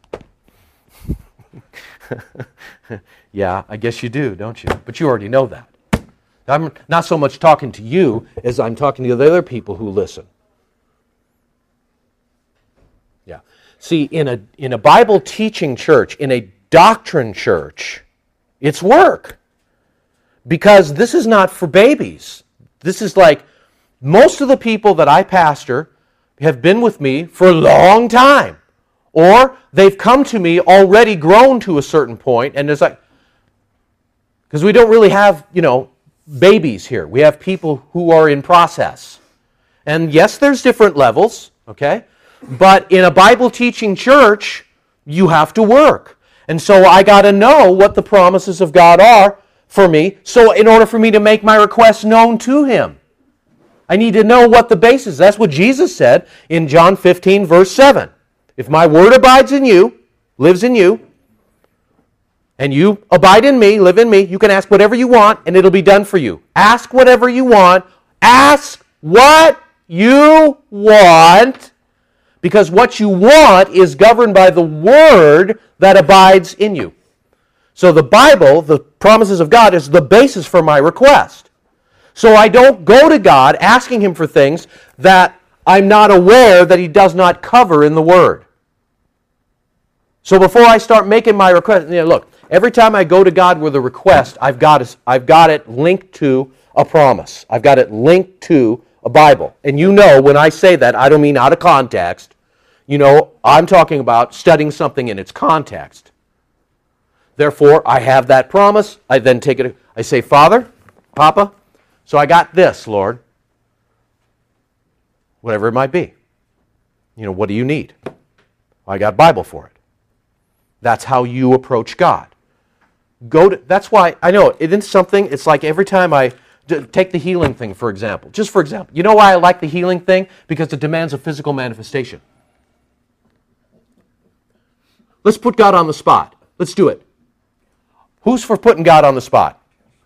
[SPEAKER 1] Yeah, I guess you do, don't you? But you already know that. I'm not so much talking to you as I'm talking to the other people who listen. Yeah. See, in a in a Bible teaching church, in a doctrine church, it's work. Because this is not for babies. This is like most of the people that I pastor have been with me for a long time. Or they've come to me already grown to a certain point, and it's like, because we don't really have, you know, babies here. We have people who are in process. And yes, there's different levels, okay? But in a Bible teaching church, you have to work. And so I got to know what the promises of God are for me, so in order for me to make my request known to Him. I need to know what the basis is. That's what Jesus said in John fifteen, verse seven. If my word abides in you, lives in you, and you abide in me, live in me, you can ask whatever you want, and it'll be done for you. Ask whatever you want. Ask what you want, because what you want is governed by the word that abides in you. So the Bible, the promises of God, is the basis for my request. So I don't go to God asking Him for things that I'm not aware that He does not cover in the Word. So before I start making my request, you know, look, every time I go to God with a request, I've got it, I've got it linked to a promise. I've got it linked to a Bible. And you know, when I say that, I don't mean out of context. You know, I'm talking about studying something in its context. Therefore, I have that promise. I then take it, I say, Father, Papa, so I got this, Lord. Whatever it might be. You know, what do you need? I got Bible for it. That's how you approach God. Go to, that's why, I know, it isn't something, it's like every time I, take the healing thing, for example. Just for example. You know why I like the healing thing? Because it demands a physical manifestation. Let's put God on the spot. Let's do it. Who's for putting God on the spot?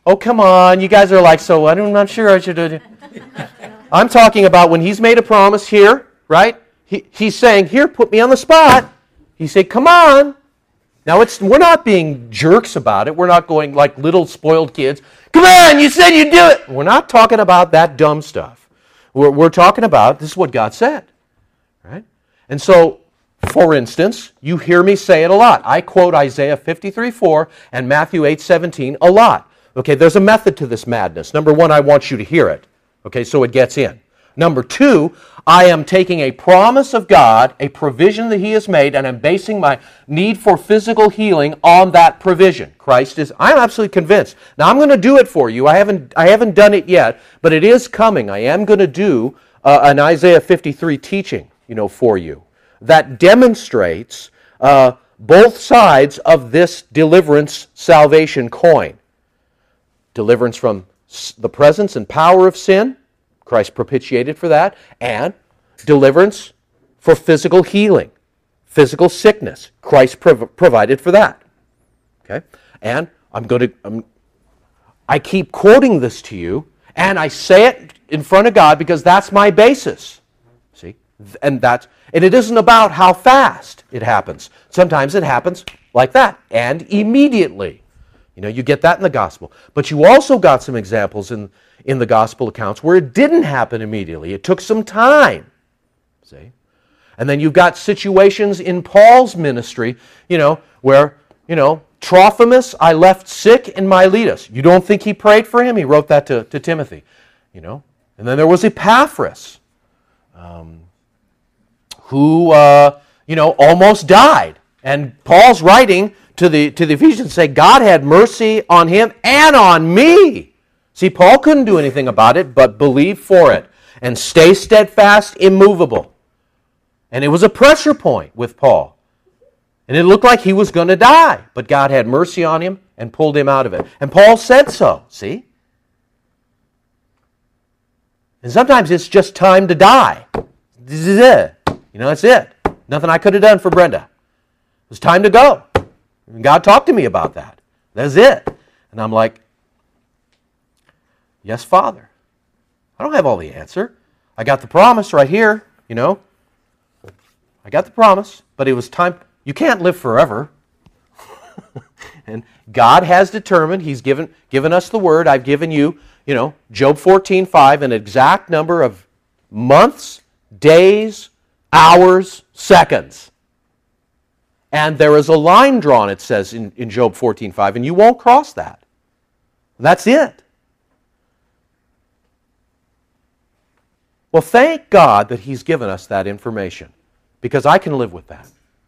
[SPEAKER 1] Oh, come on. You guys are like, so I'm not sure I should do it. I'm talking about when he's made a promise here, right? He, he's saying, here, put me on the spot. He said, come on. Now, it's we're not being jerks about it. We're not going like little spoiled kids. Come on, you said you'd do it. We're not talking about that dumb stuff. We're, we're talking about, this is what God said, right? And so, for instance, you hear me say it a lot. I quote Isaiah fifty-three four and Matthew eight seventeen a lot. Okay, there's a method to this madness. Number one, I want you to hear it. Okay, so it gets in. Number two, I am taking a promise of God, a provision that He has made, and I'm basing my need for physical healing on that provision. Christ is, I'm absolutely convinced. Now, I'm going to do it for you. I haven't, I haven't done it yet, but it is coming. I am going to do uh, an Isaiah fifty-three teaching, you know, for you that demonstrates uh, both sides of this deliverance salvation coin. Deliverance from the presence and power of sin, Christ propitiated for that, and deliverance for physical healing, physical sickness. Christ prov- provided for that. Okay? And I'm going to, I'm, I keep quoting this to you, and I say it in front of God because that's my basis. See? And that's, and it isn't about how fast it happens. Sometimes it happens like that, and immediately. You know, you get that in the gospel. But you also got some examples in, in the gospel accounts where it didn't happen immediately. It took some time. See? And then you've got situations in Paul's ministry, you know, where, you know, Trophimus I left sick in Miletus. You don't think he prayed for him? He wrote that to, to Timothy, you know. And then there was Epaphras, um, who, uh, you know, almost died. And Paul's writing to the to the Ephesians, say, God had mercy on him and on me. See, Paul couldn't do anything about it, but believe for it and stay steadfast, immovable. And it was a pressure point with Paul. And it looked like he was going to die, but God had mercy on him and pulled him out of it. And Paul said so, see? And sometimes it's just time to die. This is it. You know, that's it. Nothing I could have done for Brenda. It was time to go. And God talked to me about that. That's it. And I'm like, yes, Father. I don't have all the answer. I got the promise right here, you know. I got the promise, but it was time. You can't live forever. And God has determined, He's given, given us the word. I've given you, you know, Job fourteen five, an exact number of months, days, hours, seconds. And there is a line drawn, it says in, in Job fourteen five, and you won't cross that. That's it. Well, thank God that He's given us that information, because I can live with that.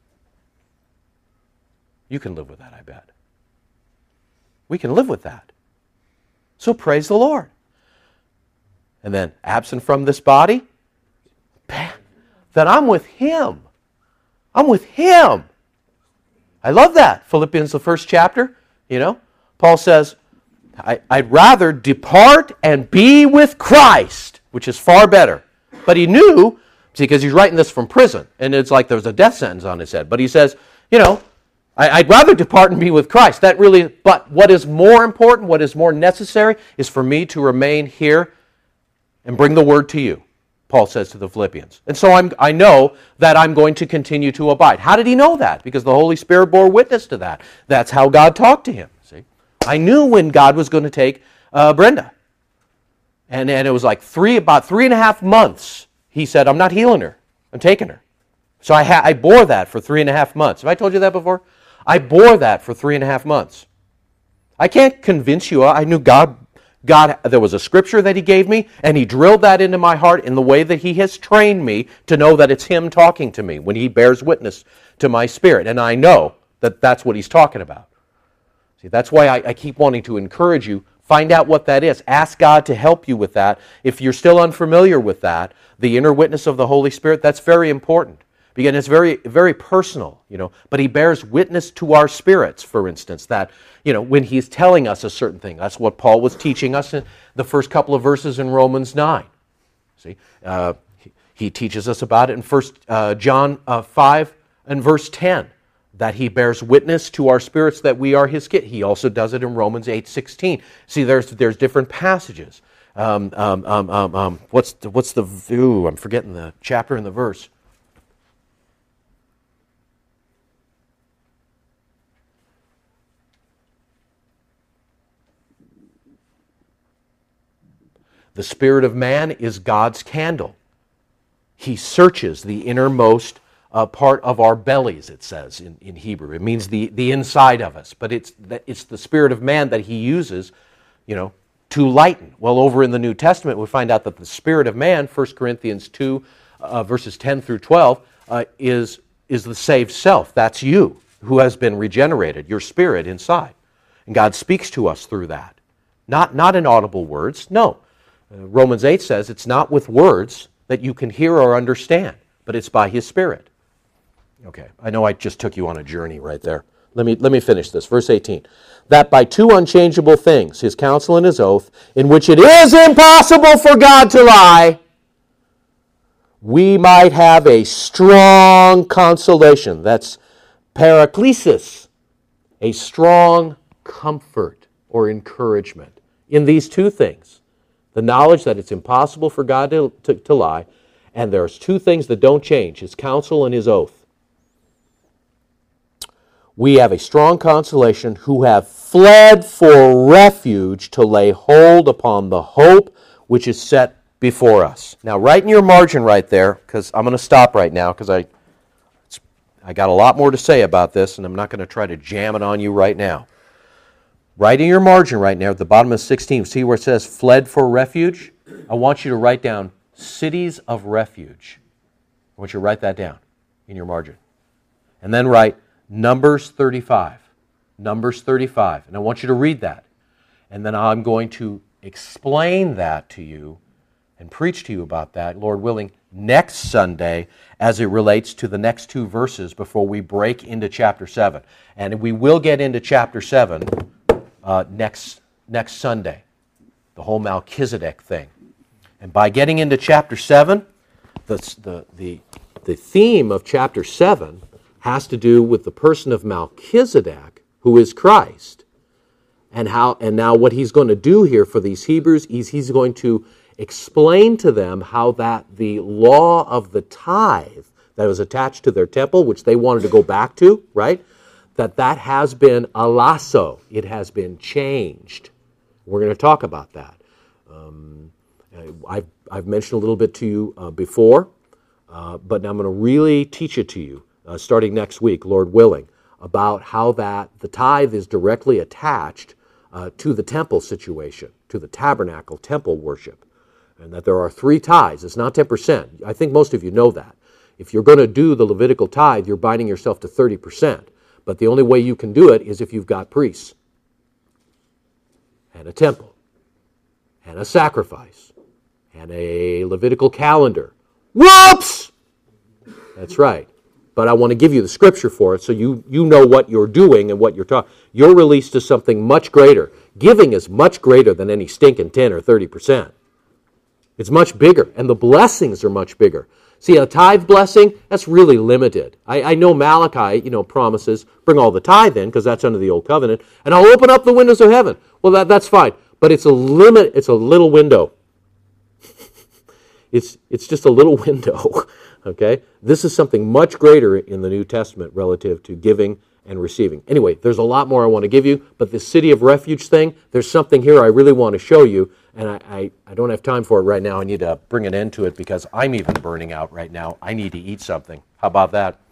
[SPEAKER 1] You can live with that, I bet. We can live with that. So praise the Lord. And then, absent from this body, that I'm with Him. I'm with Him. I love that. Philippians, the first chapter, you know, Paul says, I, I'd rather depart and be with Christ, which is far better. But he knew, see, because he's writing this from prison, and it's like there's a death sentence on his head. But he says, you know, I, I'd rather depart and be with Christ. That really, but what is more important, what is more necessary, is for me to remain here and bring the word to you, Paul says to the Philippians. And so I'm, I know that I'm going to continue to abide. How did he know that? Because the Holy Spirit bore witness to that. That's how God talked to him. See, I knew when God was going to take uh, Brenda. And, and it was like three, about three and a half months. He said, I'm not healing her. I'm taking her. So I, ha- I bore that for three and a half months. Have I told you that before? I bore that for three and a half months. I can't convince you. I knew God, God, there was a scripture that He gave me, and He drilled that into my heart in the way that He has trained me to know that it's Him talking to me when He bears witness to my spirit. And I know that that's what He's talking about. See, that's why I, I keep wanting to encourage you. Find out what that is. Ask God to help you with that. If you're still unfamiliar with that, the inner witness of the Holy Spirit, that's very important. Because it's very, very personal, you know. But He bears witness to our spirits, for instance, that, you know, when He's telling us a certain thing. That's what Paul was teaching us in the first couple of verses in Romans nine. See, uh, he, he teaches us about it in First uh, John uh, five and verse ten. that he bears witness to our spirits that we are his kid. He also does it in Romans eight sixteen. See, there's there's different passages. Um, um, um, um, um, what's the, what's the ooh, I'm forgetting the chapter and the verse. The spirit of man is God's candle. He searches the innermost uh, part of our bellies, it says in, in Hebrew. It means the, the inside of us. But it's the, it's the spirit of man that he uses, you know, to lighten. Well, over in the New Testament, we find out that the spirit of man, First Corinthians two, uh, verses ten through twelve, uh, is, is the saved self. That's you who has been regenerated, your spirit inside. And God speaks to us through that. Not, not in audible words, no. Uh, Romans eight says it's not with words that you can hear or understand, but it's by his Spirit. Okay, I know I just took you on a journey right there. Let me, let me finish this. Verse eighteen. That by two unchangeable things, his counsel and his oath, in which it is impossible for God to lie, we might have a strong consolation. That's paraklesis, a strong comfort or encouragement in these two things. The knowledge that it's impossible for God to, to, to lie, and there's two things that don't change, his counsel and his oath. We have a strong consolation who have fled for refuge to lay hold upon the hope which is set before us. Now, write in your margin right there, because I'm going to stop right now, because I, I got a lot more to say about this, and I'm not going to try to jam it on you right now. Write in your margin right now at the bottom of sixteen, see where it says fled for refuge? I want you to write down cities of refuge. I want you to write that down in your margin. And then write Numbers thirty-five. Numbers thirty-five. And I want you to read that. And then I'm going to explain that to you and preach to you about that, Lord willing, next Sunday as it relates to the next two verses before we break into chapter seven. And we will get into chapter seven uh, next, next Sunday, the whole Melchizedek thing. And by getting into chapter seven, the, the, the, the theme of chapter seven has to do with the person of Melchizedek, who is Christ. And how and now what he's going to do here for these Hebrews is he's going to explain to them how that the law of the tithe that was attached to their temple, which they wanted to go back to, right? That that has been alasso. It has been changed. We're going to talk about that. Um, I've, I've mentioned a little bit to you uh, before, uh, but now I'm going to really teach it to you. Uh, starting next week, Lord willing, about how that the tithe is directly attached uh, to the temple situation, to the tabernacle temple worship, and that there are three tithes. It's not ten percent. I think most of you know that. If you're going to do the Levitical tithe, you're binding yourself to thirty percent. But the only way you can do it is if you've got priests and a temple and a sacrifice and a Levitical calendar. Whoops! That's right. But I want to give you the scripture for it so you, you know what you're doing and what you're talking. You're released to something much greater. Giving is much greater than any stinking ten or thirty percent. It's much bigger, and the blessings are much bigger. See, a tithe blessing, that's really limited. I, I know Malachi, you know, promises, bring all the tithe in, because that's under the old covenant, and I'll open up the windows of heaven. Well, that, that's fine, but it's a limit, it's a little window. it's, it's just a little window. Okay? This is something much greater in the New Testament relative to giving and receiving. Anyway, there's a lot more I want to give you, but this city of refuge thing, there's something here I really want to show you, and I, I, I don't have time for it right now. I need to bring an end to it because I'm even burning out right now. I need to eat something. How about that?